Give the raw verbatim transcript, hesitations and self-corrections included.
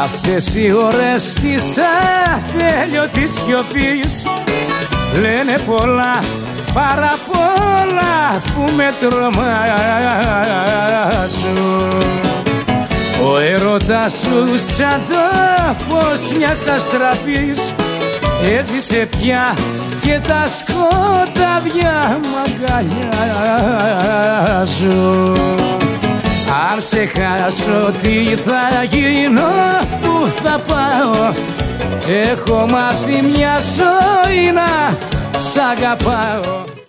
Αυτές οι ώρες της ατέλειωτης σιωπής λένε πολλά, πάρα πολλά που με τρομάζουν. Ο έρωτας σου σαν το φως μιας αστραπής έσβησε πια και τα σκοτάδια μ' αγκαλιάζουν. Αν σε χάσω τι θα γίνω, πού θα πάω, έχω μάθει μια ζωή να σ' αγαπάω.